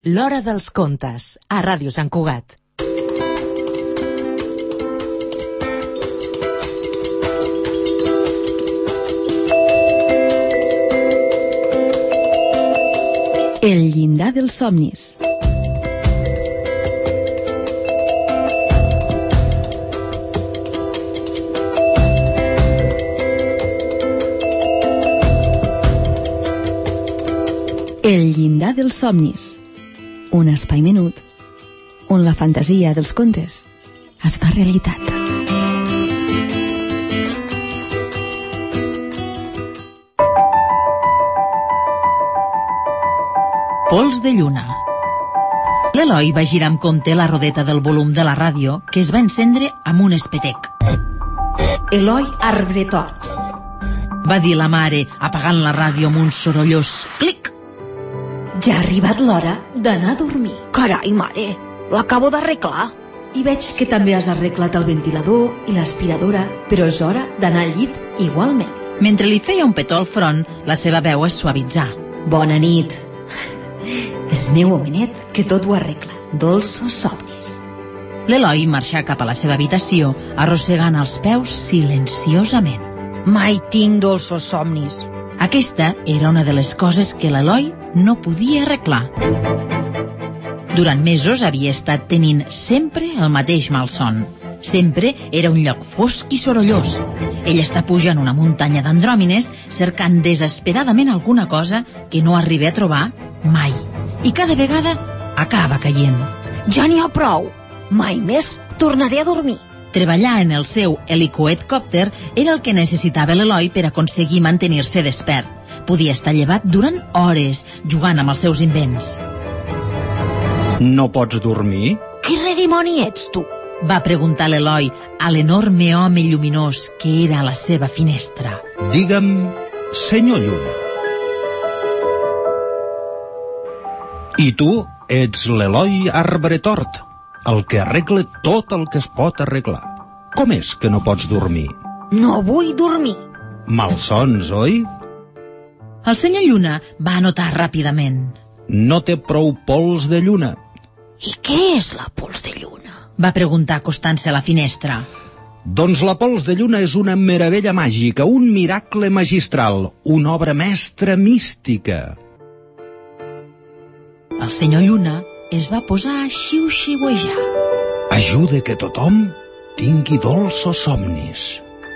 L'Hora dels Contes, a Ràdio Sant Cugat. El llindar dels somnis. El llindar dels somnis. Un espai menut on la fantasia dels contes es fa realitat. Pols de lluna. L'Eloi va girar amb compte la rodeta del volum de la ràdio, que es va encendre amb un espetec. Eloi Arbretort, Va dir la mare, apagant la ràdio amb un sorollós clic. ja ha arribat l'hora d'anar a dormir. Carai, mare, l'acabo d'arreglar. I veig que també has arreglat el ventilador i l'aspiradora, però és hora d'anar al llit igualment. Mentre li feia un petó al front, la seva veu es suavitzà. Bona nit. El meu homenet, que tot ho arregla. Dolços somnis. L'Eloi marxà cap a la seva habitació, arrossegant els peus silenciosament. Mai tinc dolços somnis. Aquesta era una de les coses que l'Eloi no podia arreglar. Durant mesos havia estat tenint sempre el mateix malson. Sempre era un lloc fosc i sorollós. Ell està pujant una muntanya d'andròmines cercant desesperadament alguna cosa que no arriba a trobar mai. I cada vegada acaba caient. Ja n'hi ha prou. Mai més tornaré a dormir. Treballar en el seu helicohelicòpter era el que necessitava l'Eloi per aconseguir mantenir-se despert. Podia estar llevat durant hores, jugant amb els seus invents. No pots dormir? Qui redimoni ets, tu? Va preguntar l'Eloi a l'enorme home lluminós que era a la seva finestra. Digue'm, senyor Lluna. I tu ets l'Eloi Arbretort, el que arregla tot el que es pot arreglar. Com és que no pots dormir? No vull dormir. Malsons, oi? El senyor Lluna va anotar ràpidament. No té prou pols de lluna. I què és la pols de lluna? Va preguntar acostant-se a la finestra. Doncs la pols de lluna és una meravella màgica, un miracle magistral, una obra mestra mística. El senyor Lluna es va posar a xiu-xiuejar. Ajuda que tothom tingui dolços somnis.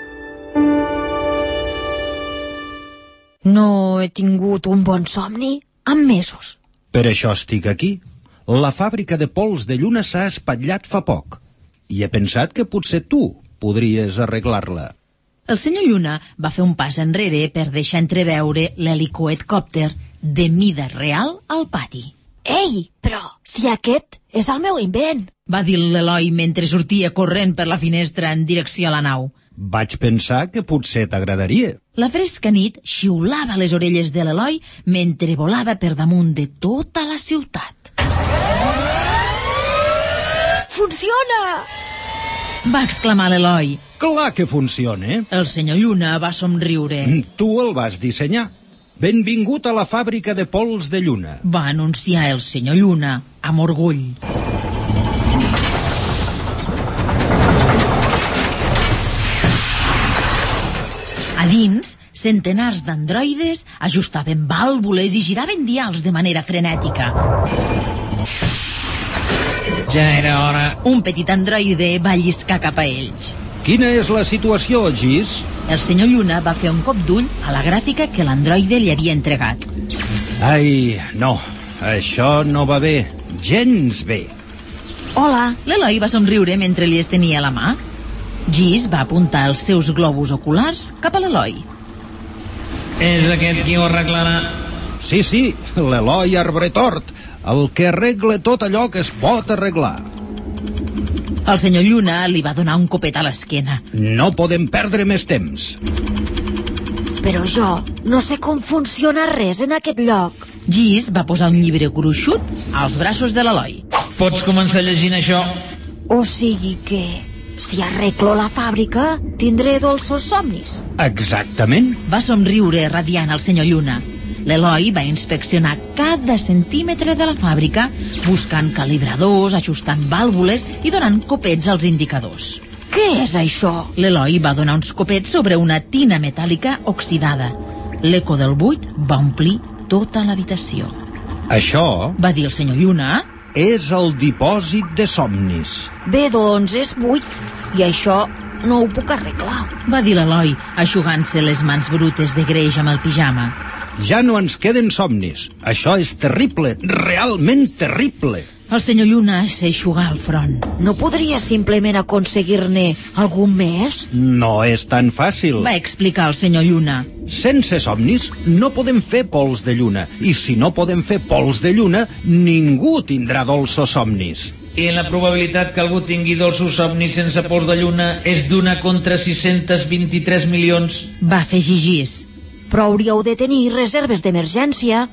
No he tingut un bon somni en mesos. Per això estic aquí. La fàbrica de pols de lluna s'ha espatllat fa poc. I he pensat que potser tu podries arreglar-la. El senyor Lluna va fer un pas enrere per deixar entreveure l'helicohelicòpter de mida real al pati. Ei, però si aquest és el meu invent. Va dir l'Eloi mentre sortia corrent per la finestra en direcció a la nau. Vaig pensar que potser t'agradaria. La fresca nit xiulava les orelles de l'Eloi mentre volava per damunt de tota la ciutat. Funciona! Va exclamar l'Eloi. Clar que funciona. El senyor Lluna va somriure. Tu el vas dissenyar. Benvingut a la fàbrica de pols de lluna. Va anunciar el senyor Lluna amb orgull. A dins, centenars d'androides ajustaven vàlvules i giraven dials de manera frenètica. Ja era hora. Un petit androide va lliscar cap a ells. Quina és la situació, Gis? El senyor Lluna va fer un cop d'ull a la gràfica que l'androide li havia entregat. Ai, no, això no va bé, gens bé. Hola. L'Eloi va somriure mentre li estenia la mà. Gis va apuntar els seus globus oculars cap a l'Eloi. És aquest qui ho arreglarà? Sí, l'Eloi Arbretort, el que arregla tot allò que es pot arreglar. El senyor Lluna li va donar un copet a l'esquena. No podem perdre més temps. Però jo no sé com funciona res en aquest lloc. Gis va posar un llibre gruixut als braços de l'Eloi. Pots començar llegint això? O sigui que, si arreglo la fàbrica, tindré dolços somnis. Exactament. Va somriure radiant el senyor Lluna. L'Eloi va inspeccionar cada centímetre de la fàbrica, buscant calibradors, ajustant vàlvules i donant copets als indicadors. Què és això? L'Eloi va donar uns copets sobre una tina metàl·lica oxidada. L'eco del buit va omplir tota l'habitació. Això Va dir el senyor Lluna. és el dipòsit de somnis. Bé, doncs és buit. I això no ho puc arreglar. Va dir l'Eloi, aixugant-se les mans brutes de greix amb el pijama. Ja no ens queden somnis. Això és terrible, realment terrible. El senyor Lluna s'aixugà el front. No podria simplement aconseguir-ne algun més? No és tan fàcil. Va explicar el senyor Lluna. Sense somnis no podem fer pols de lluna. I si no podem fer pols de lluna, ningú tindrà dolços somnis. I la probabilitat que algú tingui dolços somnis sense pols de lluna és d'una contra 623 milions. Va fer gigís. Però hauríeu de tenir reserves d'emergència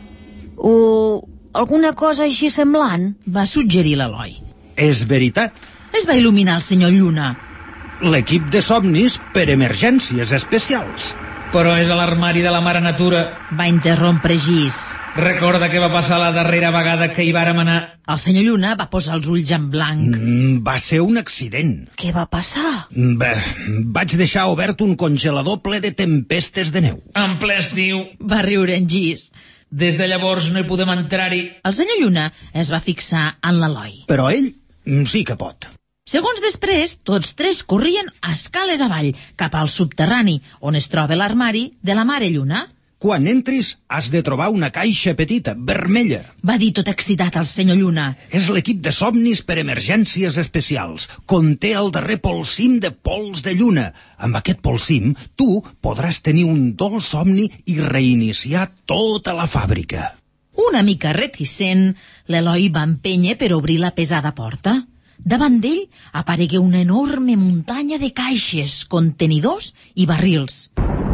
o alguna cosa així semblant. Va suggerir l'Eloi. És veritat. Es va il·luminar el senyor Lluna. L'equip de somnis per emergències especials. Però és a l'armari de la mare natura. Va interrompre Gis. Recorda què va passar la darrera vegada que hi vàrem anar. El senyor Lluna va posar els ulls en blanc. Va ser un accident. Què va passar? Vaig deixar obert un congelador ple de tempestes de neu. En ple estiu. Va riure en Gis. Des de llavors no hi podem entrar-hi. El senyor Lluna es va fixar en l'Eloi. Però ell sí que pot. Segons després, tots tres corrien escales avall, cap al subterrani, on es troba l'armari de la mare Lluna. Quan entris, has de trobar una caixa petita, vermella. Va dir tot excitat el senyor Lluna. És l'equip de somnis per emergències especials. Conté el darrer polsim de pols de lluna. Amb aquest polsim, tu podràs tenir un dolç somni i reiniciar tota la fàbrica. Una mica reticent, l'Eloi va empènyer per obrir la pesada porta. Davant d'ell aparegué una enorme muntanya de caixes, contenidors i barrils.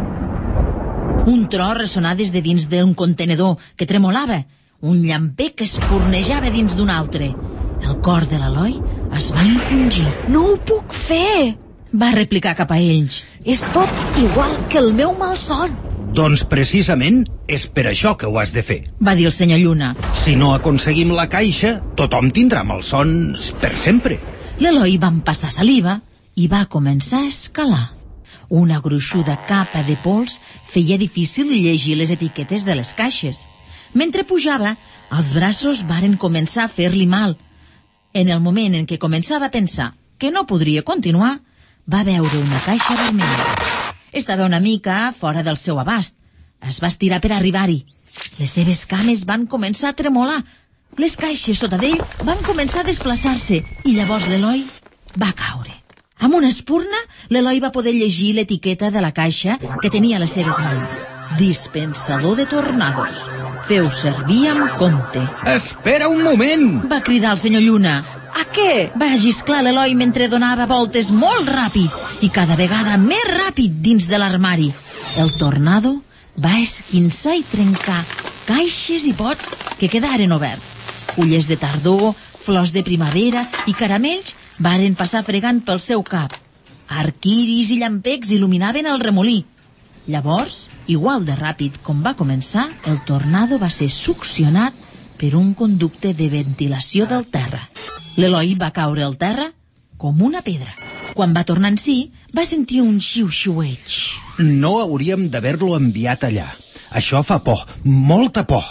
Un tro ressonà des de dins d'un contenedor que tremolava, un llampec que espurnejava dins d'un altre. El cor de l'Eloi es va encongir. No ho puc fer! Va replicar cap a ells. És tot igual que el meu malson. Doncs precisament és per això que ho has de fer. Va dir el senyor Lluna. Si no aconseguim la caixa, tothom tindrà malsons per sempre. L'Eloi va empassar saliva i va començar a escalar. Una gruixuda capa de pols feia difícil llegir les etiquetes de les caixes. Mentre pujava, els braços varen començar a fer-li mal. En el moment en què començava a pensar que no podria continuar, va veure una caixa vermella. Estava una mica fora del seu abast. Es va estirar per arribar-hi. Les seves cames van començar a tremolar. Les caixes sota d'ell van començar a desplaçar-se i llavors l'Eloi va caure. Amb una espurna, l'Eloi va poder llegir l'etiqueta de la caixa que tenia a les seves mans. Dispensador de tornados. Feu servir amb compte. Espera un moment! Va cridar el senyor Lluna. A què? Va llisclar l'Eloi mentre donava voltes molt ràpid i cada vegada més ràpid dins de l'armari. El tornado va esquinçar i trencar caixes i pots que quedaren oberts. Fulles de tardor, flors de primavera i caramells varen passar fregant pel seu cap. Arquiris i llampecs il·luminaven el remolí. Llavors, igual de ràpid com va començar, el tornado va ser succionat per un conducte de ventilació del terra. L'Eloi va caure al terra com una pedra. Quan va tornar en si, va sentir un xiu-xiueig. No hauríem d'haver-lo enviat allà. Això fa por, molta por.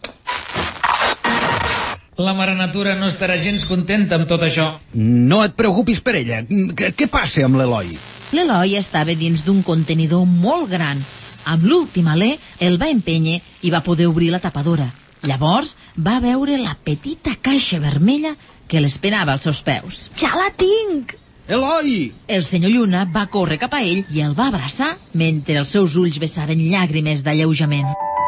La mare natura no estarà gens contenta amb tot això. No et preocupis per ella. Què passa amb l'Eloi? L'Eloi estava dins d'un contenidor molt gran. Amb l'últim alè el va empènyer i va poder obrir la tapadora. Llavors va veure la petita caixa vermella que l'esperava als seus peus. Ja la tinc! Eloi! El senyor Lluna va córrer cap a ell i el va abraçar mentre els seus ulls vessaven llàgrimes d'alleujament.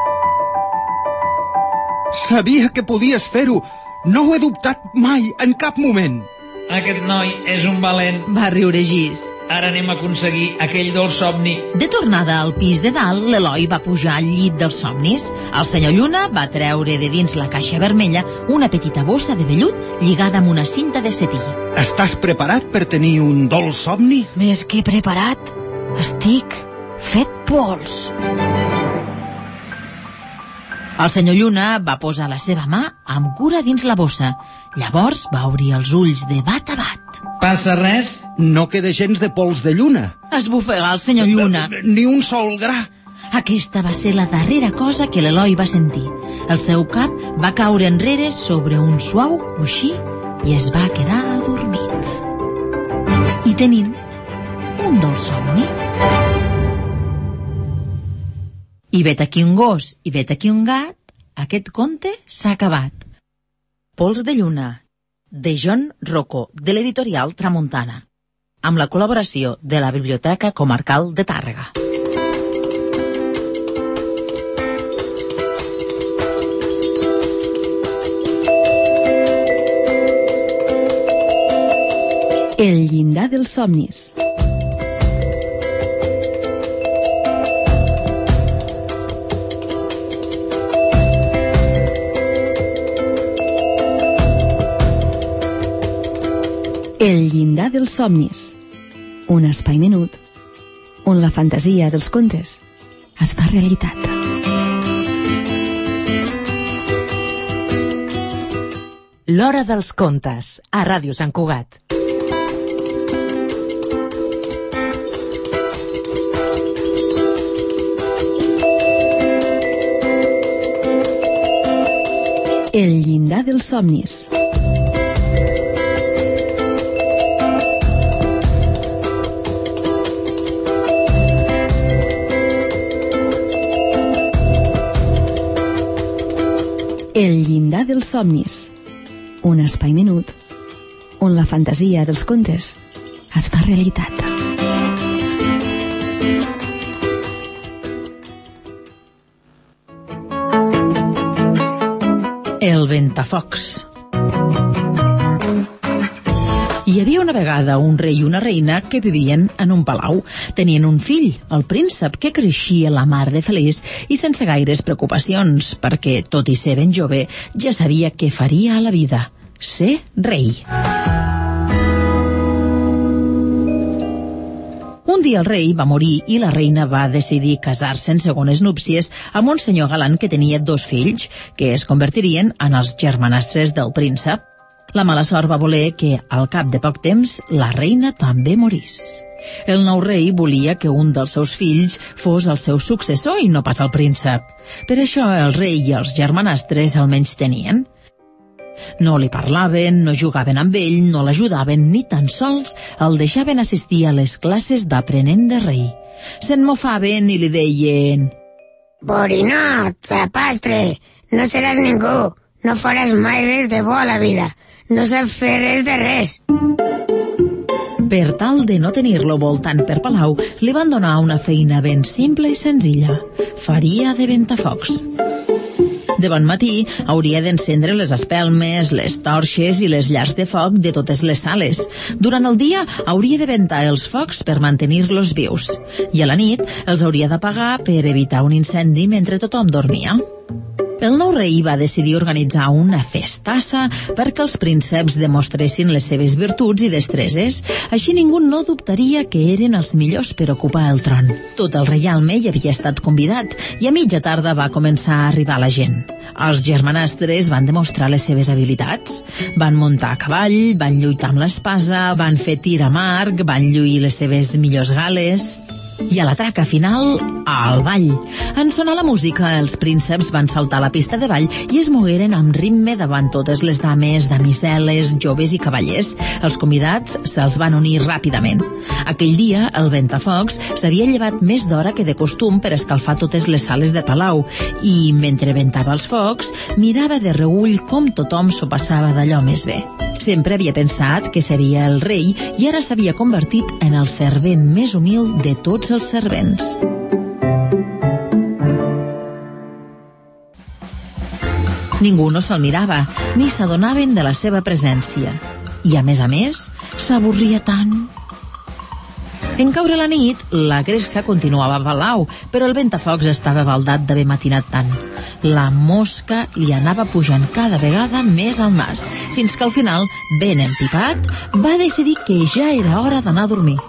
Sabia que podies fer-ho. No ho he dubtat mai, en cap moment. Aquest noi és un valent. Va riure Gis. Ara anem a aconseguir aquell dolç somni. De tornada al pis de dalt, l'Eloi va pujar al llit dels somnis. El senyor Lluna va treure de dins la caixa vermella una petita bossa de vellut lligada amb una cinta de setí. Estàs preparat per tenir un dolç somni? Més que preparat, estic fet pols. El senyor Lluna va posar la seva mà amb cura dins la bossa. Llavors va obrir els ulls de bat a bat. Passa res? No queda gens de pols de lluna. Esbufegà el senyor Lluna. Ni un sol gra. Aquesta va ser la darrera cosa que l'Eloi va sentir. El seu cap va caure enrere sobre un suau coixí i es va quedar adormit. I tenint un dolç somni. I vet aquí un gos i vet aquí un gat, aquest conte s'ha acabat. Pols de lluna, de John Rocco, de l'editorial Tramuntana, amb la col·laboració de la Biblioteca Comarcal de Tàrrega. El llindar dels somnis. El llindar dels somnis. Un espai menut on la fantasia dels contes es fa realitat. L'Hora dels Contes, a Ràdio Sant Cugat. El llindar dels somnis. El llindar dels somnis. Un espai menut on la fantasia dels contes es fa realitat. El ventafocs. Hi havia una vegada un rei i una reina que vivien en un palau. Tenien un fill, el príncep, que creixia la mar de feliç i sense gaires preocupacions, perquè, tot i ser ben jove, ja sabia què faria a la vida: ser rei. Un dia el rei va morir i la reina va decidir casar-se en segones núpcies amb un senyor galant que tenia 2 fills, que es convertirien en els germanastres del príncep. La mala sort va voler que, al cap de poc temps, la reina també morís. El nou rei volia que un dels seus fills fos el seu successor i no pas el príncep. Per això el rei i els germanastres el menystenien. No li parlaven, no jugaven amb ell, no l'ajudaven, ni tan sols el deixaven assistir a les classes d'aprenent de rei. Se'n mofaven i li deien: «Borinot, zapastre, no seràs ningú, no faràs mai res de bo a la vida, no saps fer res de res». Per tal de no tenir-lo voltant per palau, li van donar una feina ben simple i senzilla: faria de ventafocs. De bon matí hauria d'encendre les espelmes, les torxes i les llars de foc de totes les sales. Durant el dia hauria de ventar els focs per mantenir-los vius, i a la nit els hauria d'apagar per evitar un incendi mentre tothom dormia. El nou rei va decidir organitzar una festassa perquè els prínceps demostressin les seves virtuts i destreses. Així ningú no dubtaria que eren els millors per ocupar el tron. Tot el reialme hi havia estat convidat i a mitja tarda va començar a arribar la gent. Els germanastres van demostrar les seves habilitats. Van muntar a cavall, van lluitar amb l'espasa, van fer tir amb arc, van lluir les seves millors gales. I a la traca final, al ball. En sonar la música, els prínceps van saltar a la pista de ball i es mogueren amb ritme davant totes les dames, damiseles, joves i cavallers. Els convidats se'ls van unir ràpidament. Aquell dia, el ventafocs s'havia llevat més d'hora que de costum per escalfar totes les sales de palau i, mentre ventava els focs, mirava de reüll com tothom s'ho passava d'allò més bé. Sempre havia pensat que seria el rei i ara s'havia convertit en el servent més humil de tots els servents. Ningú no se'l mirava, ni s'adonaven de la seva presència. I, a més, s'avorria tant. En caure la nit, la gresca continuava a palau, però el ventafocs estava baldat d'haver matinat tant. La mosca li anava pujant cada vegada més al nas, fins que al final, ben empipat, va decidir que ja era hora d'anar a dormir.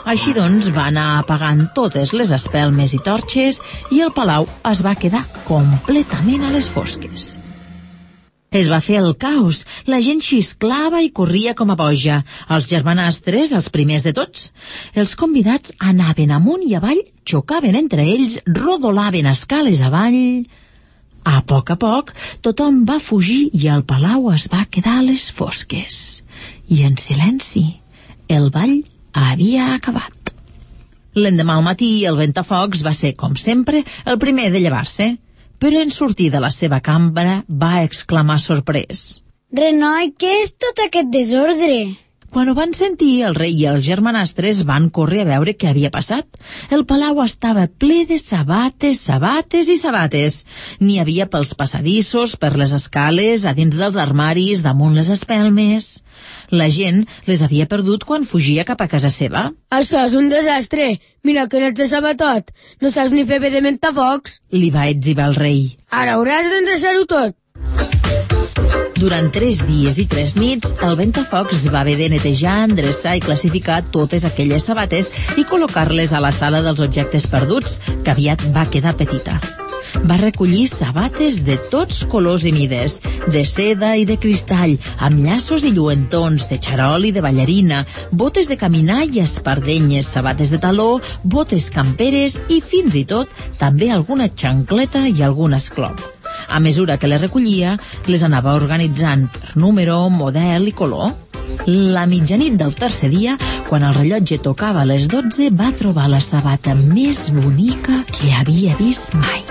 Així doncs, va anar apagant totes les espelmes i torxes i el palau es va quedar completament a les fosques. Es va fer el caos. La gent xisclava i corria com a boja. Els germanastres, els primers de tots. Els convidats anaven amunt i avall, xocaven entre ells, rodolaven escales avall. A poc, tothom va fugir i el palau es va quedar a les fosques. I en silenci, el ball havia acabat. L'endemà al matí, el Ventafocs va ser, com sempre, el primer de llevar-se, però en sortir de la seva cambra va exclamar sorprès. Renoi, què és tot aquest desordre? Quan ho van sentir, el rei i els germanastres van córrer a veure què havia passat. El palau estava ple de sabates, sabates i sabates. N'hi havia pels passadissos, per les escales, a dins dels armaris, damunt les espelmes. La gent les havia perdut quan fugia cap a casa seva. Això és un desastre. Mira que no ets de sabatot. No saps ni fer bé de mentafocs. Li va etzibar el rei. Ara hauràs d'endreçar-ho tot. Durant 3 dies i 3 nits, el Ventafocs va haver de netejar, endreçar i classificar totes aquelles sabates i col·locar-les a la sala dels objectes perduts, que aviat va quedar petita. Va recollir sabates de tots colors i mides, de seda i de cristall, amb llaços i lluentons, de xarol i de ballarina, botes de caminar i espardenyes, sabates de taló, botes camperes i, fins i tot, també alguna xancleta i algun esclop. A mesura que les recollia, les anava organitzant per número, model i color. La mitjanit del tercer dia, quan el rellotge tocava les 12, va trobar la sabata més bonica que havia vist mai.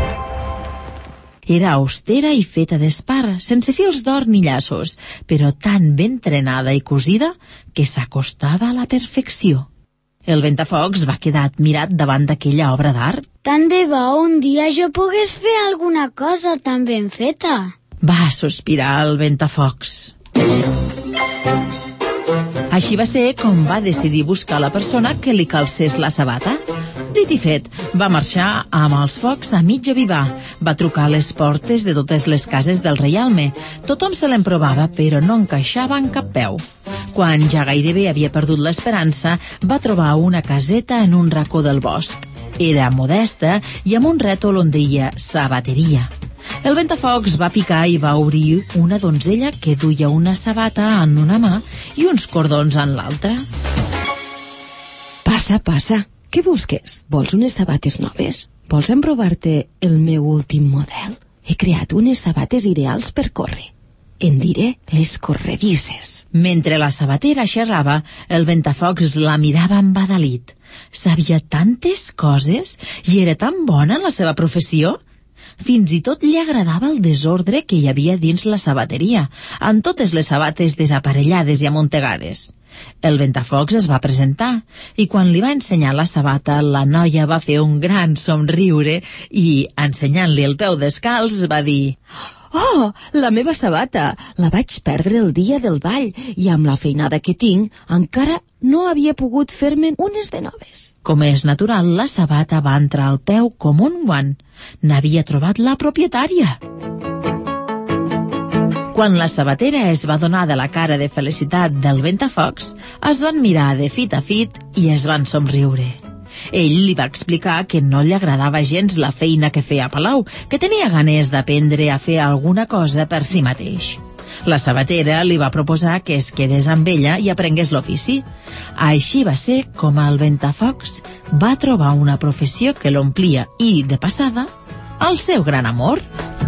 Era austera i feta d'espar, sense fils d'or ni llaços, però tan ben trenada i cosida que s'acostava a la perfecció. El Ventafocs va quedar admirat davant d'aquella obra d'art. Tant de bo un dia jo pogués fer alguna cosa tan ben feta. Va sospirar el Ventafocs. Així va ser com va decidir buscar la persona que li calcés la sabata. Dit i fet, va marxar amb els focs a mig avivar. Va trucar a les portes de totes les cases del reialme. Tothom se l'emprovava, però no encaixava en cap peu. Quan ja gairebé havia perdut l'esperança, va trobar una caseta en un racó del bosc. Era modesta i amb un rètol on deia sabateria. El Ventafocs va picar i va obrir una donzella que duia una sabata en una mà i uns cordons en l'altra. Passa, passa. Què busques? Vols unes sabates noves? Vols emprovar-te el meu últim model? He creat unes sabates ideals per córrer. En diré les corredisses. Mentre la sabatera xerrava, el Ventafocs la mirava embadalit. Sabia tantes coses i era tan bona en la seva professió. Fins i tot li agradava el desordre que hi havia dins la sabateria, amb totes les sabates desaparellades i amuntegades. El Ventafocs es va presentar i quan li va ensenyar la sabata, la noia va fer un gran somriure i, ensenyant-li el peu descalç, va dir: Oh, la meva sabata! La vaig perdre el dia del ball i amb la feinada que tinc encara no havia pogut fer-me'n unes de noves. Com és natural, la sabata va entrar al peu com un guant. N'havia trobat la propietària. Quan la sabatera es va donar de la cara de felicitat del Ventafocs, es van mirar de fit a fit i es van somriure. Ell li va explicar que no li agradava gens la feina que feia a Palau, que tenia ganes d'aprendre a fer alguna cosa per si mateix. La sabatera li va proposar que es quedés amb ella i aprengués l'ofici. Així va ser com el Ventafocs va trobar una professió que l'omplia i, de passada, el seu gran amor.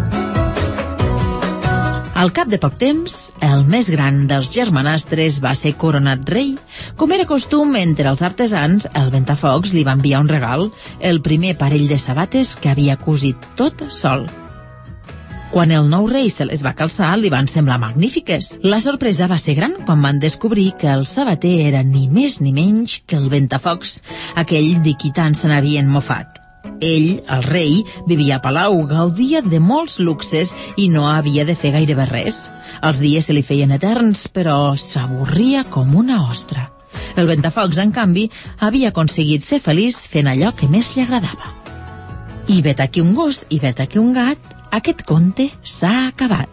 Al cap de poc temps, el més gran dels germanastres va ser coronat rei. Com era costum entre els artesans, el Ventafocs li va enviar un regal, el primer parell de sabates que havia cosit tot sol. Quan el nou rei se les va calçar, li van semblar magnífiques. La sorpresa va ser gran quan van descobrir que el sabater era ni més ni menys que el Ventafocs, aquell de qui tant se n'havien mofat. Ell, el rei, vivia a Palau, gaudia de molts luxes i no havia de fer gairebé res. Els dies se li feien eterns, però s'avorria com una ostra. El Ventafocs, en canvi, havia aconseguit ser feliç fent allò que més li agradava. I vet aquí un gos i vet aquí un gat, aquest conte s'ha acabat.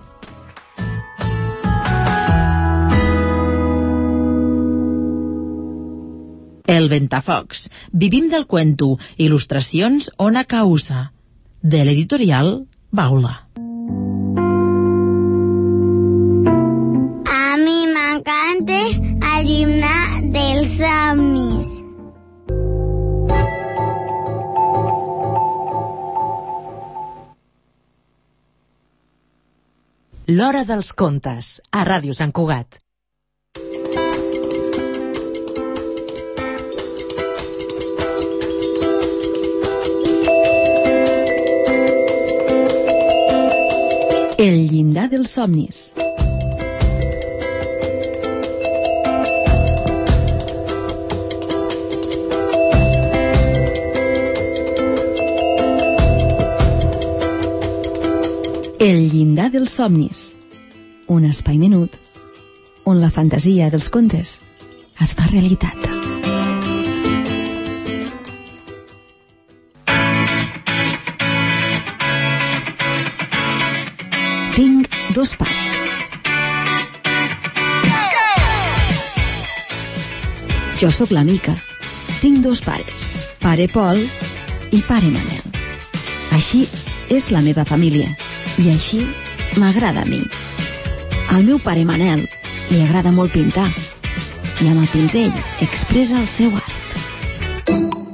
El Ventafocs, Vivim del cuento, il·lustracions Ona Causa, de l'editorial Baula. A mi m'encanta el himne dels somnis. L'Hora dels Contes, a Ràdio Sant Cugat. El llindar dels somnis. El llindar dels somnis. Un espai menut on la fantasia dels contes es fa realitat. Tinc dos pares. Jo sóc la Mica. Tinc dos pares, pare Pol i pare Manel. Així és la meva família i així m'agrada a mi. Al meu pare Manel li agrada molt pintar i amb el pinzell expressa el seu art.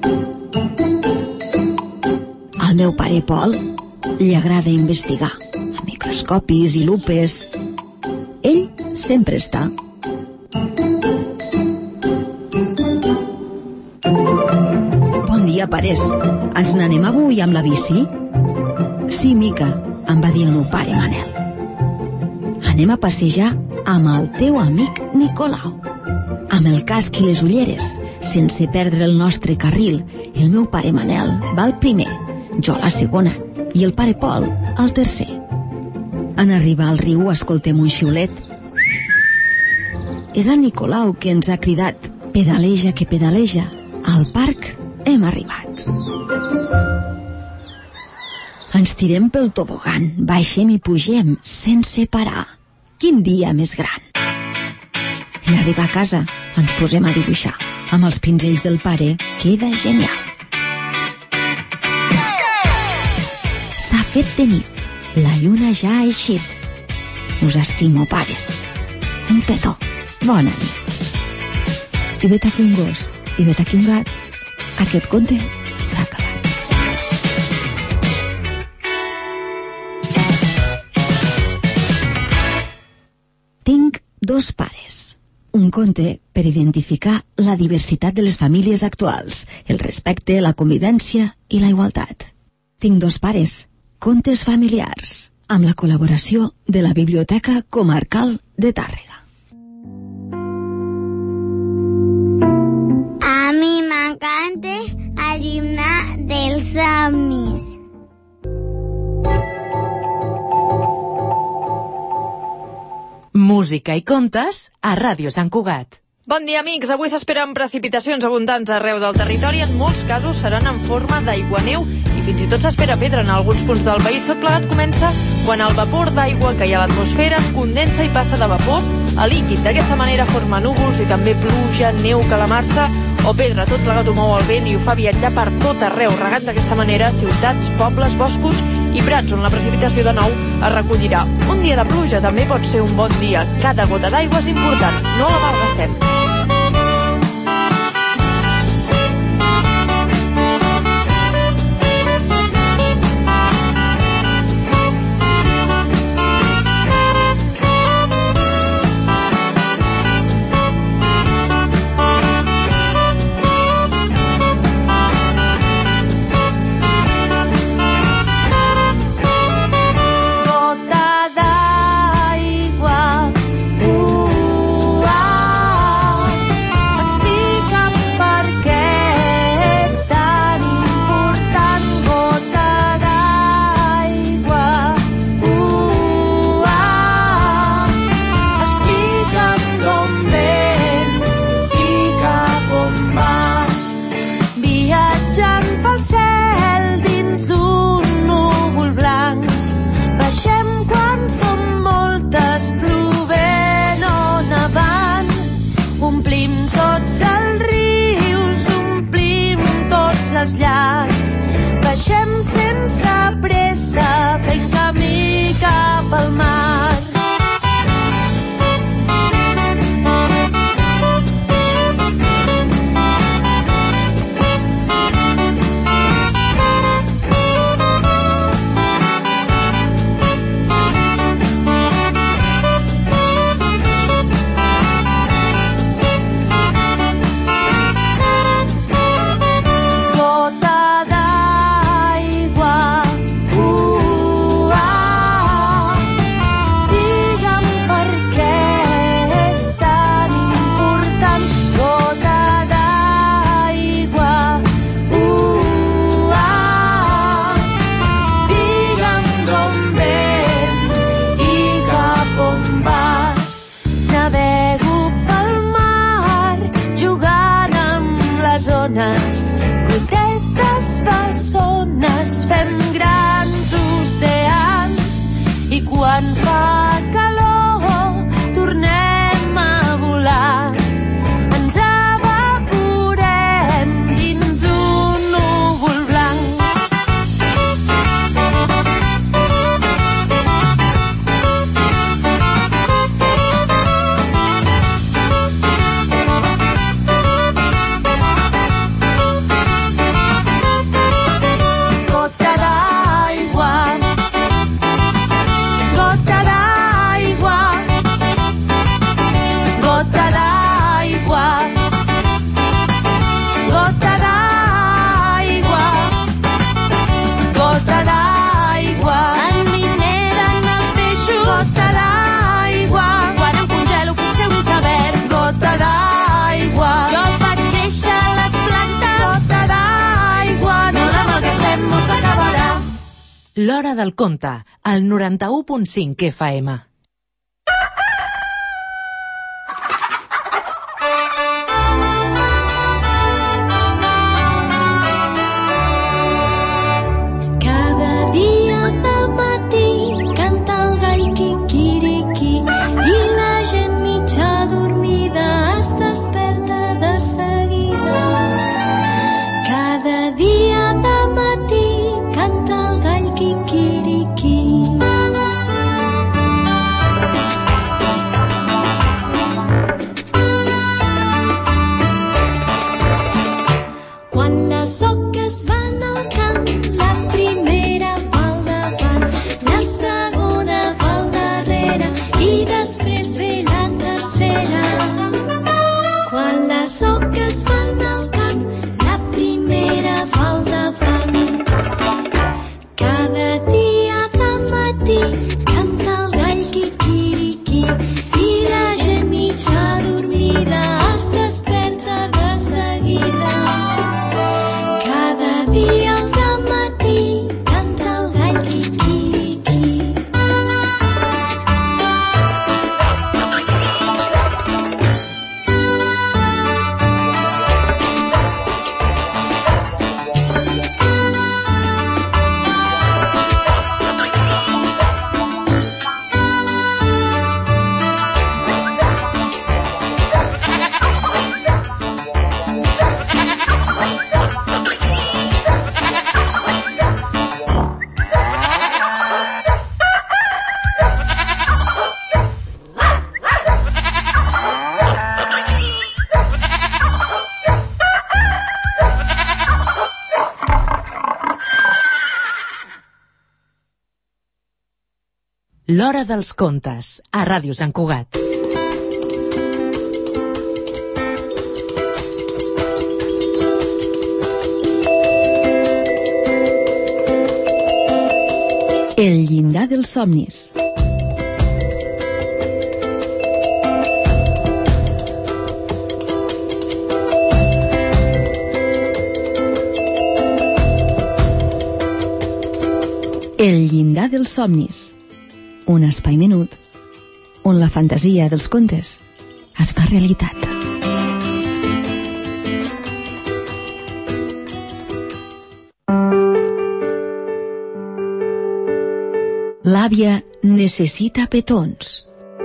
Al meu pare Pol li agrada investigar amb microscopis i lupes. Ell sempre està. Bon dia, pares. Ens n'anem avui amb la bici? Sí, Mica, em va dir el meu pare Manel. Anem a passejar amb el teu amic Nicolau. Amb el casc i les ulleres, sense perdre el nostre carril. El meu pare Manel va al primer, jo a la segona, i el pare Pol al tercer. En arribar al riu escoltem un xiulet. És el Nicolau que ens ha cridat: pedaleja que pedaleja, al parc hem arribat. Ens tirem pel tobogan, baixem i pugem sense parar. Quin dia més gran! En arribar a casa ens posem a dibuixar. Amb els pinzells del pare queda genial. S'ha fet de nit, la lluna ja ha eixit. Us estimo, pares. Un petó, bona nit. I vet aquí un gos, i vet aquí un gat. Aquest conte s'ha acabat. Tinc dos pares. Un conte per identificar la diversitat de les famílies actuals, el respecte, la convivència i la igualtat. Tinc dos pares. Contes familiars, amb la col·laboració de la Biblioteca Comarcal de Tàrrega. A mi m'encanta el himne dels somnis. Música i contes a Ràdio Sant Cugat. Bon dia, amics. Avui s'esperen precipitacions abundants arreu del territori. En molts casos seran en forma d'aiguaneu i fins i tot s'espera pedra en alguns punts del país. Tot plegat comença quan el vapor d'aigua que hi ha a l'atmosfera es condensa i passa de vapor a líquid. D'aquesta manera forma núvols i també pluja, neu, calamarsa o pedra. Tot plegat ho mou el vent i ho fa viatjar per tot arreu, regant d'aquesta manera ciutats, pobles, boscos i prats on la precipitació de nou es recollirà. Un dia de pluja també pot ser un bon dia. Cada gota d'aigua és important, no la malgastem. L'Hora del Conte, al 91.5 FM. L'Hora dels Contes, a Ràdio Sant Cugat. El llindar dels somnis. El llindar dels somnis. Un espai menut on la fantasia dels contes es fa realitat. L'àvia necessita petons.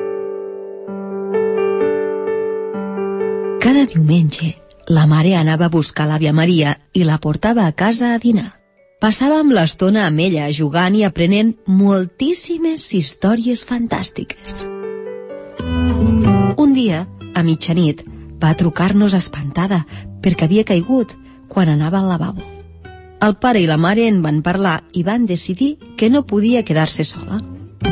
Cada diumenge, la mare anava a buscar l'àvia Maria i la portava a casa a dinar. Passàvem l'estona amb ella jugant i aprenent moltíssimes històries fantàstiques. Un dia, a mitjanit, va trucar-nos espantada perquè havia caigut quan anava al lavabo. El pare i la mare en van parlar i van decidir que no podia quedar-se sola.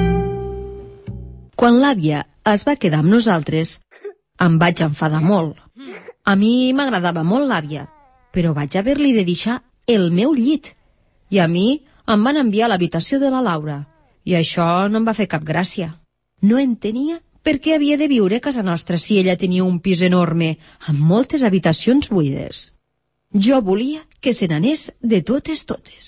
Quan l'àvia es va quedar amb nosaltres, em vaig enfadar molt. A mi m'agradava molt l'àvia, però vaig haver-li de deixar el meu llit. I a mi em van enviar a l'habitació de la Laura, i això no em va fer cap gràcia. No entenia per què havia de viure a casa nostra si ella tenia un pis enorme, amb moltes habitacions buides. Jo volia que se n'anés de totes.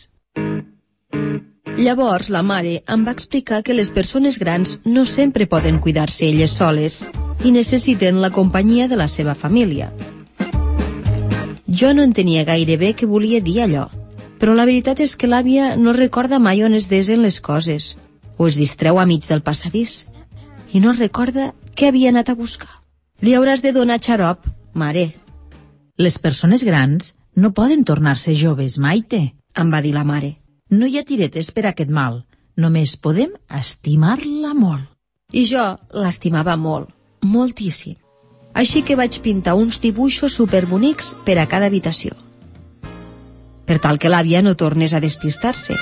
Llavors la mare em va explicar que les persones grans no sempre poden cuidar-se elles soles i necessiten la companyia de la seva família. Jo no entenia gaire bé què volia dir allò, però la veritat és que l'àvia no recorda mai on es desen les coses, o es distreu a mig del passadís, i no recorda què havia anat a buscar. Li hauràs de donar xarop, mare. Les persones grans no poden tornar-se joves, Maite, em va dir la mare. No hi ha tiretes per aquest mal, només podem estimar-la molt. I jo l'estimava molt, moltíssim. Així que vaig pintar uns dibuixos superbonics per a cada habitació, per tal que l'àvia no tornés a despistar-se.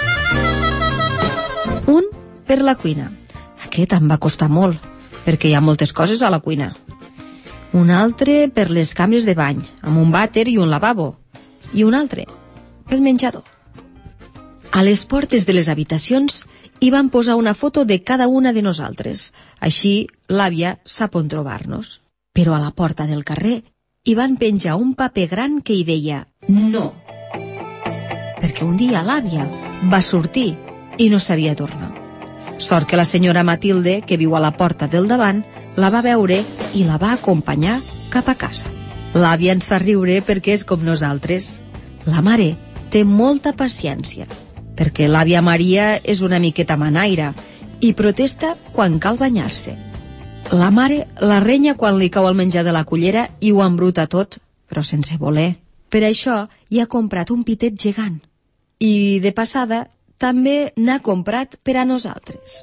Un per la cuina. Aquest em va costar molt, perquè hi ha moltes coses a la cuina. Un altre per les cambres de bany, amb un vàter i un lavabo. I un altre pel menjador. A les portes de les habitacions hi van posar una foto de cada una de nosaltres. Així l'àvia sap on trobar-nos. Però a la porta del carrer hi van penjar un paper gran que hi deia no. Perquè un dia l'àvia va sortir i no sabia tornar. Sort que la senyora Matilde, que viu a la porta del davant, la va veure i la va acompanyar cap a casa. L'àvia ens fa riure perquè és com nosaltres. La mare té molta paciència, perquè l'àvia Maria és una miqueta manaire i protesta quan cal banyar-se. La mare la renya quan li cau el menjar de la cullera i ho embruta tot, però sense voler. Per això hi ha comprat un pitet gegant. I, de passada, també n'ha comprat per a nosaltres.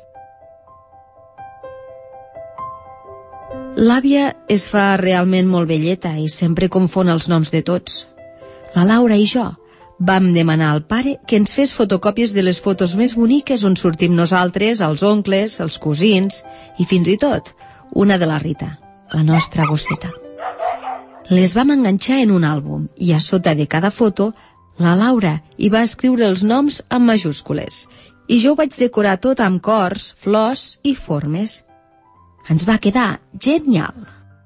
L'àvia es fa realment molt velleta i sempre confon els noms de tots. La Laura i jo vam demanar al pare que ens fes fotocòpies de les fotos més boniques on sortim nosaltres, els oncles, els cosins i fins i tot una de la Rita, la nostra gosseta. Les vam enganxar en un àlbum i a sota de cada foto la Laura hi va escriure els noms amb majúscules i jo ho vaig decorar tot amb cors, flors i formes. Ens va quedar genial.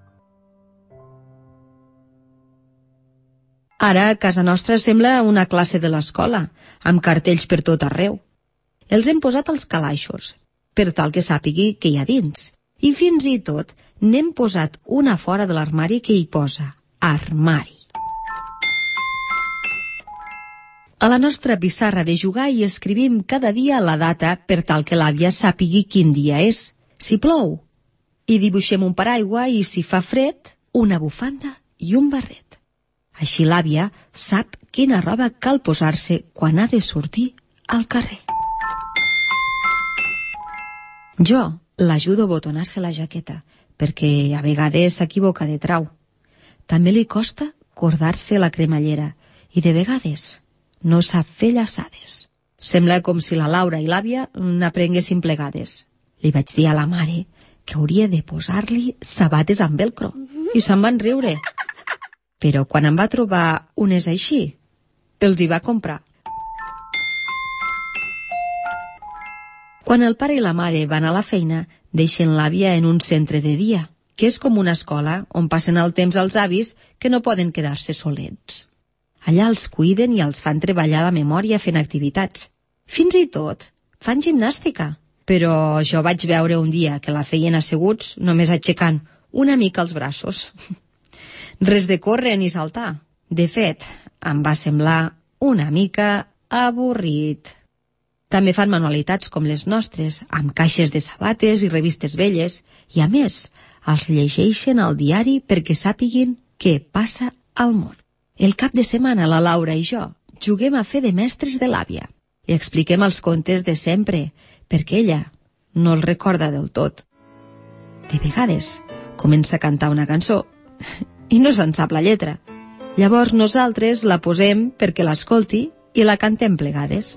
Ara, casa nostra sembla una classe de l'escola, amb cartells per tot arreu. Els hem posat als calaixos, per tal que sàpigui què hi ha dins. I fins i tot n'hem posat una fora de l'armari que hi posa armari. A la nostra pissarra de jugar hi escrivim cada dia la data per tal que l'àvia sàpigui quin dia és, si plou. Hi dibuixem un paraigua i, si fa fred, una bufanda i un barret. Així l'àvia sap quina roba cal posar-se quan ha de sortir al carrer. Jo l'ajudo a botonar-se la jaqueta, perquè a vegades s'equivoca de trau. També li costa cordar-se la cremallera i de vegades no sap fer llaçades. Sembla com si la Laura i l'àvia n'aprenguessin plegades. Li vaig dir a la mare que hauria de posar-li sabates amb velcro i se'n van riure. Però quan em va trobar unes així, els hi va comprar. Quan el pare i la mare van a la feina, deixen l'àvia en un centre de dia, que és com una escola on passen el temps els avis que no poden quedar-se solets. Allà els cuiden i els fan treballar la memòria fent activitats. Fins i tot fan gimnàstica. Però jo vaig veure un dia que la feien asseguts, només aixecant una mica els braços. Res de córrer ni saltar. De fet, em va semblar una mica avorrit. També fan manualitats com les nostres, amb caixes de sabates i revistes velles, i a més, els llegeixen al diari perquè sàpiguin què passa al món. El cap de setmana la Laura i jo juguem a fer de mestres de l'àvia. Li expliquem els contes de sempre, perquè ella no els recorda del tot. De vegades comença a cantar una cançó i no se'n sap la lletra. Llavors nosaltres la posem perquè l'escolti i la cantem plegades.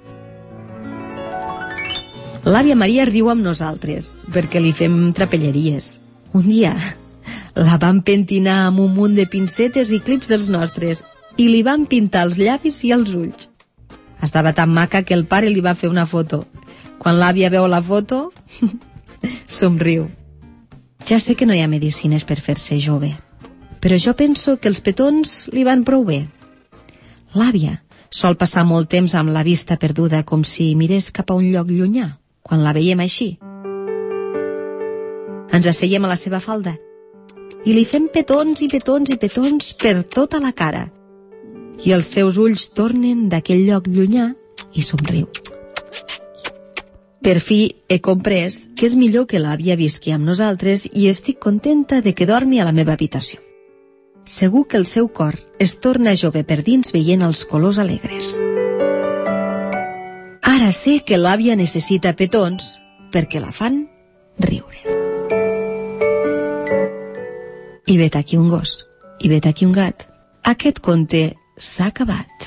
L'àvia Maria riu amb nosaltres perquè li fem trapelleries. Un dia la vam pentinar amb un munt de pincetes i clips dels nostres i li vam pintar els llavis i els ulls. Estava tan maca que el pare li va fer una foto. Quan l'àvia veu la foto, somriu. Ja sé que no hi ha medicines per fer-se jove, però jo penso que els petons li van prou bé. L'àvia sol passar molt temps amb la vista perduda, com si mirés cap a un lloc llunyà, quan la veiem així. Ens asseiem a la seva falda i li fem petons i petons i petons per tota la cara. I els seus ulls tornen d'aquell lloc llunyà i somriu. Per fi he comprès que és millor que l'àvia visqui amb nosaltres i estic contenta de que dormi a la meva habitació. Segur que el seu cor es torna jove per dins veient els colors alegres. Ara sé que l'àvia necessita petons perquè la fan riure. I vet aquí un gos, i vet aquí un gat. Aquest conte s'ha acabat.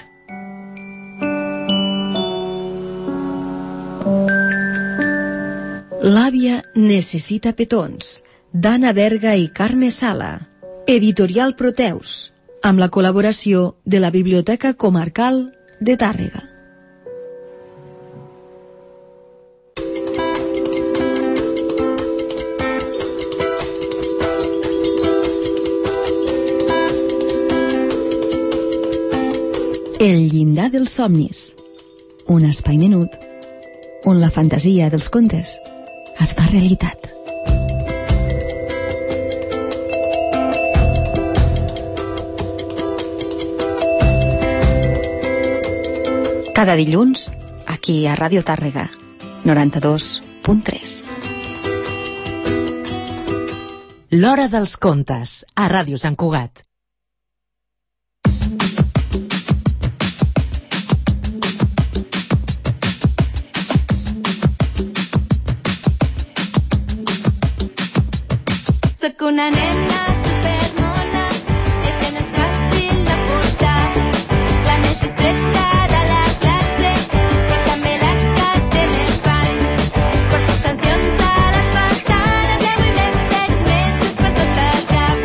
L'àvia necessita petons, d'Anna Berga i Carme Sala. Editorial Proteus, amb la col·laboració de la Biblioteca Comarcal de Tàrrega. El llindar dels somnis. Un espai menut on la fantasia dels contes es fa realitat. Cada dilluns, aquí a Ràdio Tàrrega, 92.3. L'Hora dels Contes, a Ràdio Sant Cugat. Soc una nena supermona, i això no és fàcil de portar. La més distreta de la classe, però també la que té més fans. Porto extensions a les pestanes i avui m'he fet metres per tot el cap.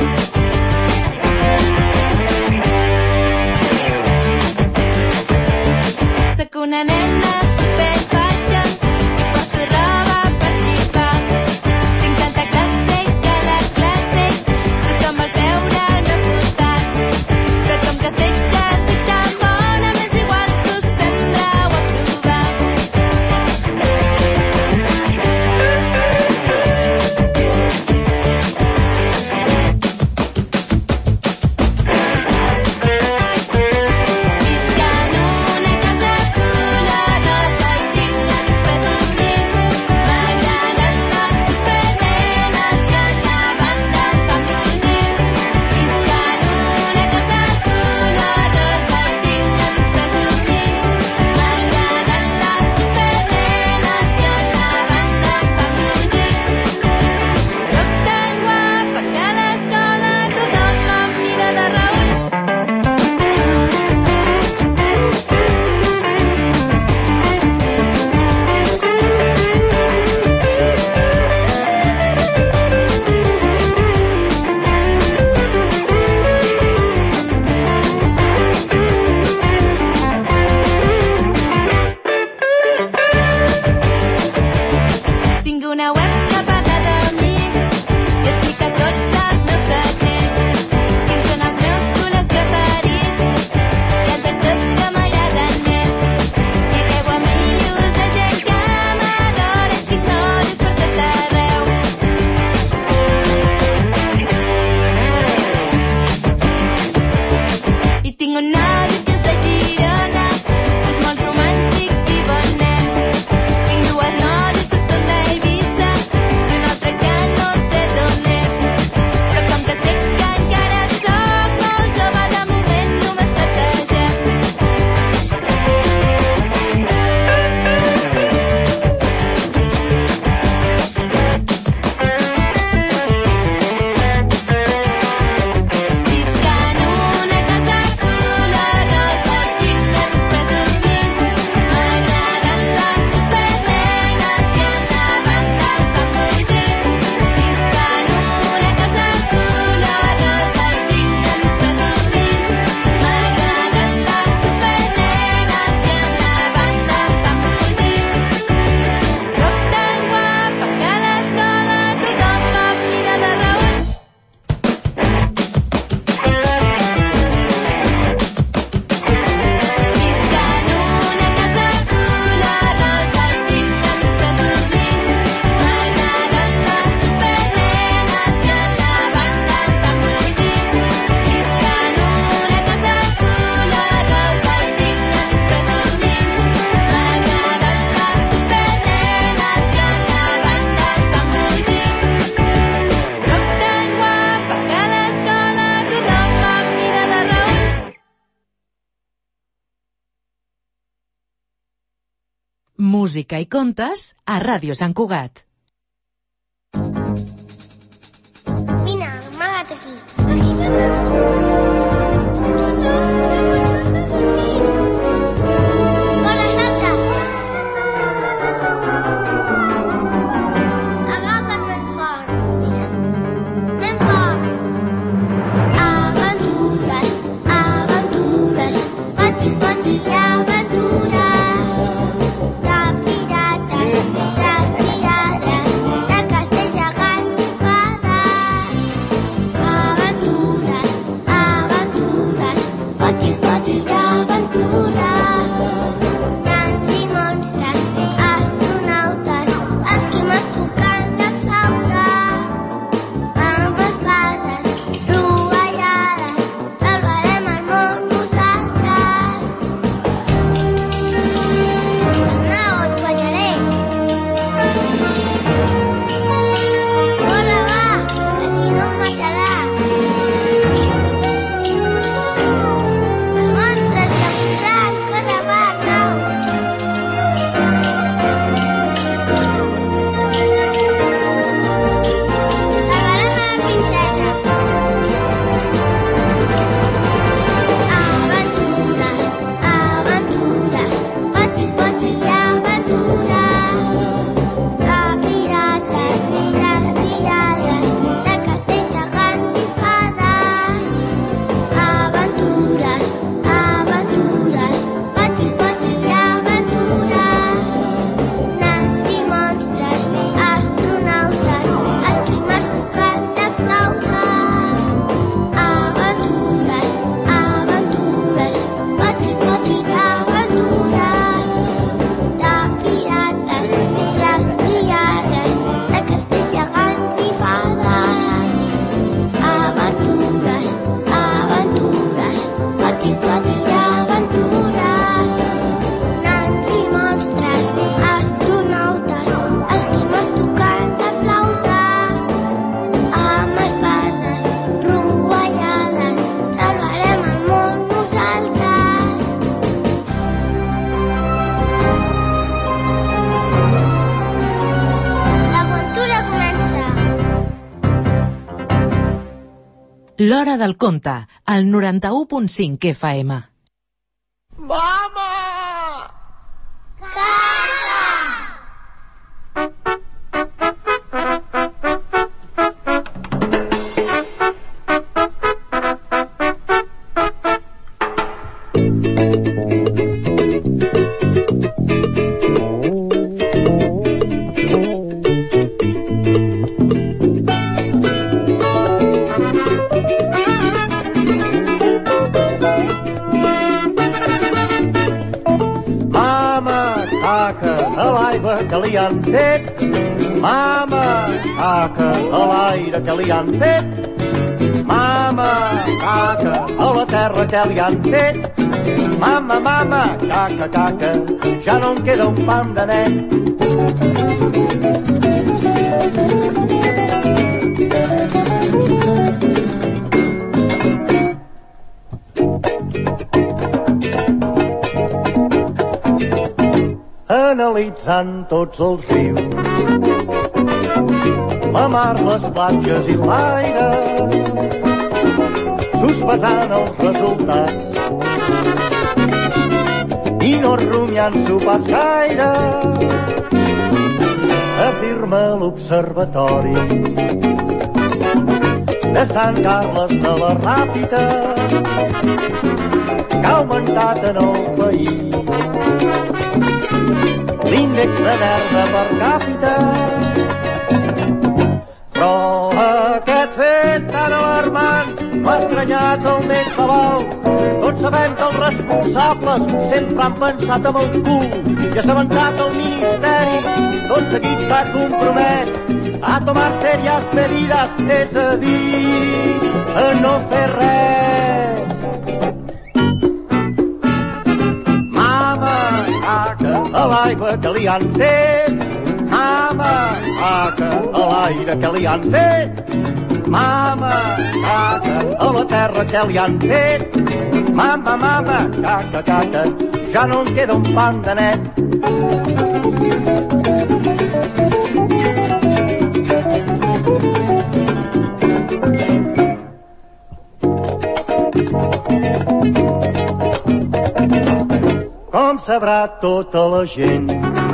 Soc una nena super fashion i porto roba per flipar. Tinc tanta classe que la classe tothom vol seure al meu costat. Però com que sé que estic tan bona, m'és igual suspendre o aprovar. Visc en una casa color rosa i tinc amics presumits. M'agraden les supernenes i a la banda em fan músic. Visc en una casa color rosa i tinc amics presumits. M'agraden les supernenes i a la banda em fan músic. Soc tan guapa que a l'escola tothom em mira de reüll. Tinc una web que parla de mi i explica tots els meus secrets. Quins són els meus colors preferits i els actors que m'agraden més. I 10 milions de gent que m'adora i tinc nòvios per tot arreu. I tinc un nòvio que és de Girona, que és molt romàntic i bon nen. Tinc dues nòvies que són d'Eivissa i un altre que no sé d'on és. Però com que sé que encara soc molt jove, de moment no m'estrategem. Visc en una casa color rosa i tinc amics presumits. M'agraden les supernenes i a la banda em fan músic. Visc en una casa color rosa i tinc amics presumits. M'agraden les supernenes i a la banda em fan músic. Soc tan guapa que a l'escola tothom em mira de reüll. Visc en una casa color rosa i tinc amics presumits. M'agraden les supernenes i a la banda em fan músic. Visc en una casa color rosa i tinc amics presumits. M'agraden les supernenes i a la banda em fan músic. Soc tan guapa que a l'escola tothom em mira de reüll. Música i contes a Ràdio Sant Cugat. Vine, amaga't aquí. Corre, salta! Agafa't ben fort. Ben fort. Aventures, aventures, poti, poti, aventures. De pirates, de castells gegants i fades. Aventures, aventures, poti, poti, aventures. Nans i monstres, astronautes, L'Hora del Conte, al 91.5 FM. Mama! Que li han fet, mama, caca, a l'aire que li han fet, mama, caca, a la terra que li han fet, mama, mama, caca, caca, ja no em queda un pam de net. Analitzant tots els rius, la mar, les platges i l'aire, sospesant els resultats i no rumiant-s'ho pas gaire, afirma l'observatori de Sant Carles de la Ràpita que ha augmentat en el país l'índex de merda per càpita. Però aquest fet tan alarmant m'ha estranyat el més cabal. Tots sabem que els responsables sempre han pensat amb el cul i assabentat el ministeri. Tot seguit s'ha compromès a tomar serias medidas, és a dir, a no fer res. A l'aigua que li han fet, mama, caca, a l'aire que li han fet, mama, caca, a la terra que li han fet, mama, mama, caca, caca, ja no em queda un pam de net. Com sabrà tota la gent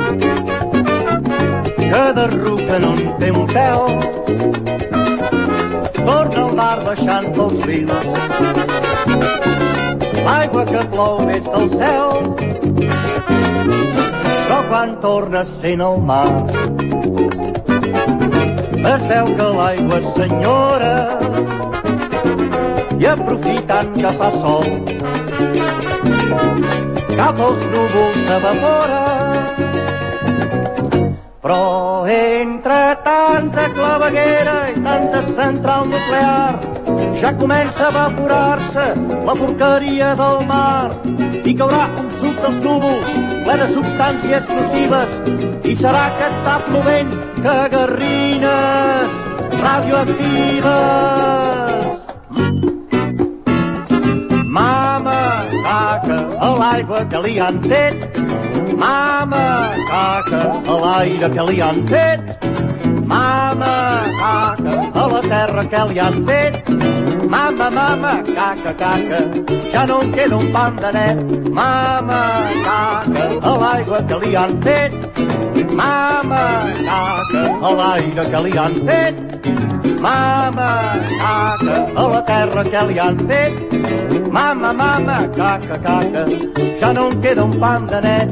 que de ruca no en té un peu, torna al mar baixant pels rius l'aigua que plou des del cel, però quan torna sent al mar es veu que l'aigua s'enyora i aprofitant que fa sol cap als núvols s'evapora. Però entre tanta claveguera i tanta central nuclear ja comença a evaporar-se la porqueria del mar i caurà un suc dels núvols ple de substàncies nocives i serà que està plovent cagarrines radioactives. Mama, caca, a l'aigua que li han fet, mama, caca, a l'aire que li han fet, mama, caca, a la terra que li han fet, mama, mama, caca, caca, ja no em queda un pam de net. Mama, caca, a l'aigua que li han fet, mama, caca, a l'aire que li han fet, mama, caca, a la terra que li han fet, mama, mama, caca, caca, ja no em queda un pam de net.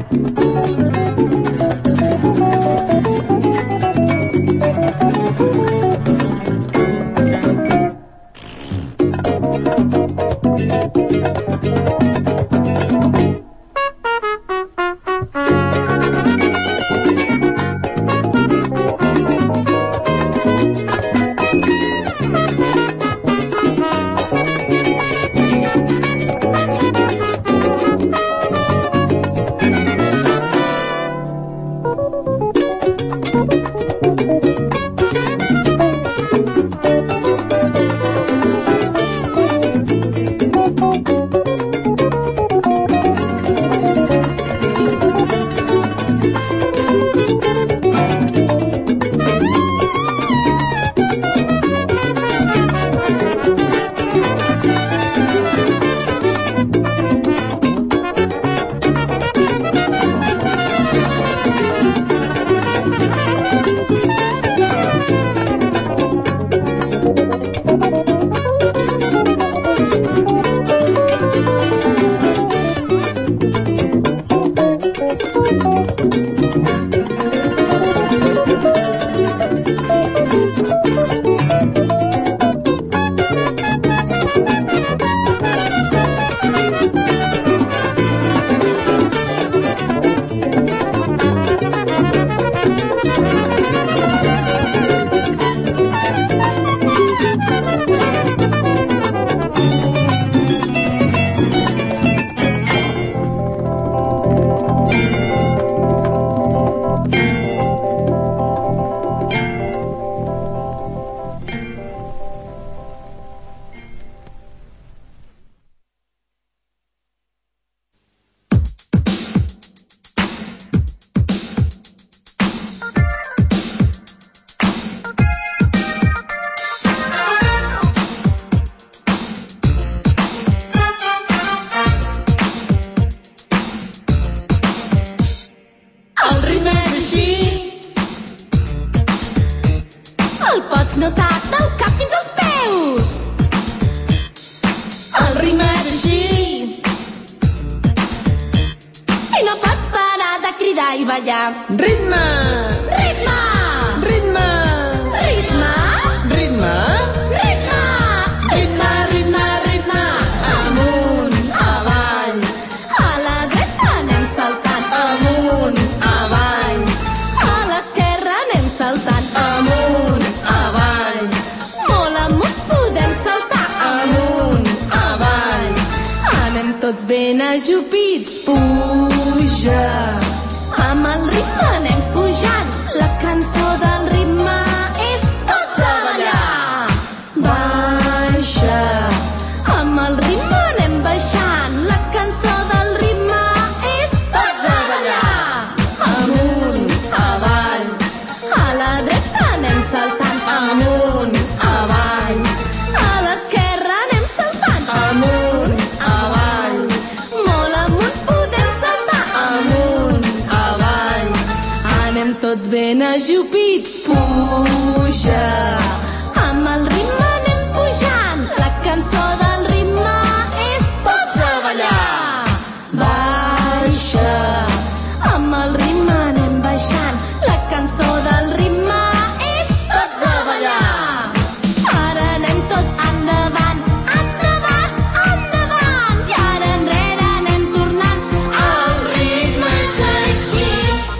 ballar. Ritme! Ritme! Ritme! Ritme! Ritme! Ritme! Ritme, ritme, ritme! Amunt, avall, A la dreta anem saltant. amunt, avall, A l'esquerra anem saltant. amunt, avall, Molt amunt podem saltar. amunt, avall. Anem tots ben ajupits. Puja. Amb el ritme anem pujant. La cançó del ritme és tots a ballar. Baixa. Amb el ritme anem baixant. La cançó del ritme és tots a ballar. Amunt, avall, A la dreta anem saltant. amunt, avall, A l'esquerra anem saltant. amunt, avall, Molt amunt podem saltar. amunt, avall. Anem tots ben ajupits. Puja. Amb el ritme anem pujant. La cançó del ritme és tots a ballar. Baixa. Amb el ritme anem baixant. La cançó del ritme és tots a ballar. Ara anem tots endavant, endavant, endavant. I ara enrere anem tornant. El ritme és així.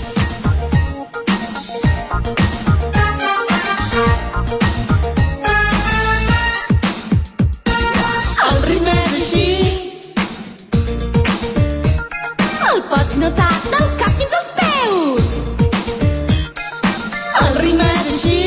El ritme és així. El pots notar del cap fins als peus. El ritme és així.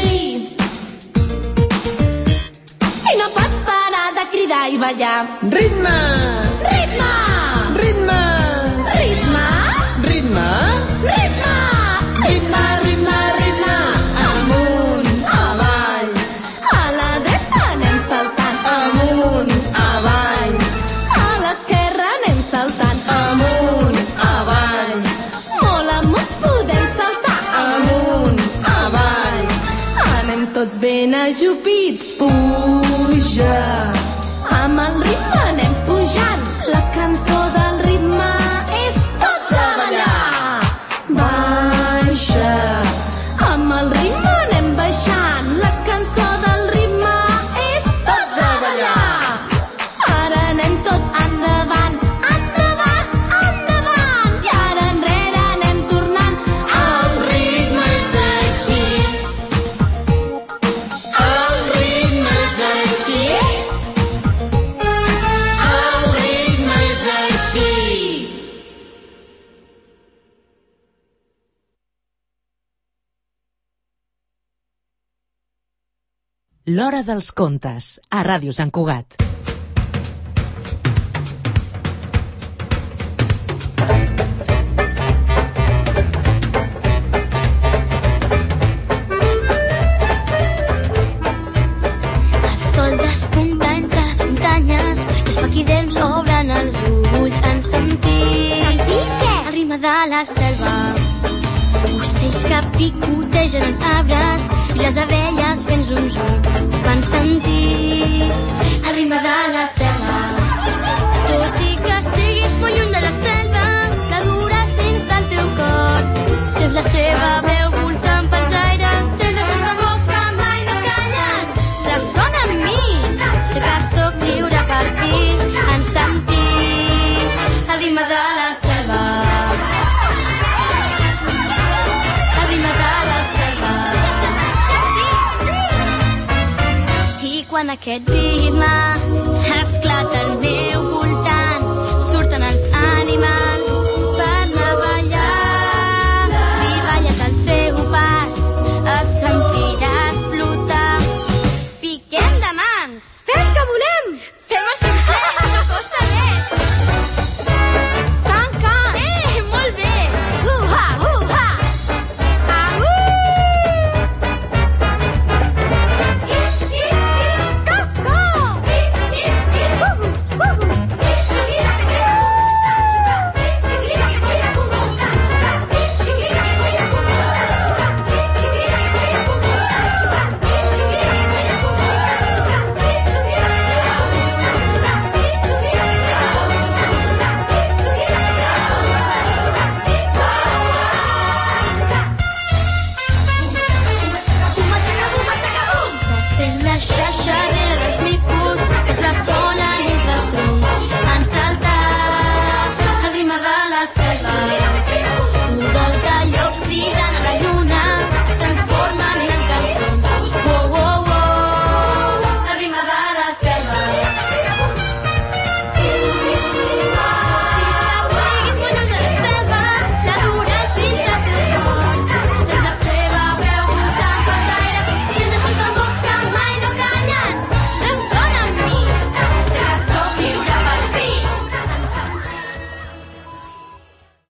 I no pots parar de cridar i ballar. Ritme! Ritme! Ritme! Ritme! Ritme! Ritme! Ritme, ritme, ritme! Amunt, avall, A la dreta anem saltant. amunt, avall, A l'esquerra anem saltant. amunt, avall, Molt amunt podem saltar. amunt, avall. Anem tots ben ajupits. Puja. Amb el ritme anem pujant. La cançó del ritme és tots a ballar. Baixa. Amb el ritme anem baixant. La cançó del ritme és tots a ballar. Ara anem tots endavant, endavant, endavant. I ara enrere anem tornant. El ritme és així. El ritme és així. El ritme és així. L'Hora dels Contes, a Ràdio Sant Cugat. El sol despunta entre les muntanyes i els paquidents obren els ulls en sentir el ritme de la selva. Ocells que picotegen els arbres i les abelles fent zum-zum fan sentir el ritme de la selva. Tot i que siguis molt lluny de la selva, la dures dins del teu cor. Sents la seva veu voltant pels aires, sents la seva boca mai no callen. Ressona amb mi, sé que sóc lliure per fi en sentir el ritme de la selva. El ritme de la selva. I quan aquest ritme esclata el meu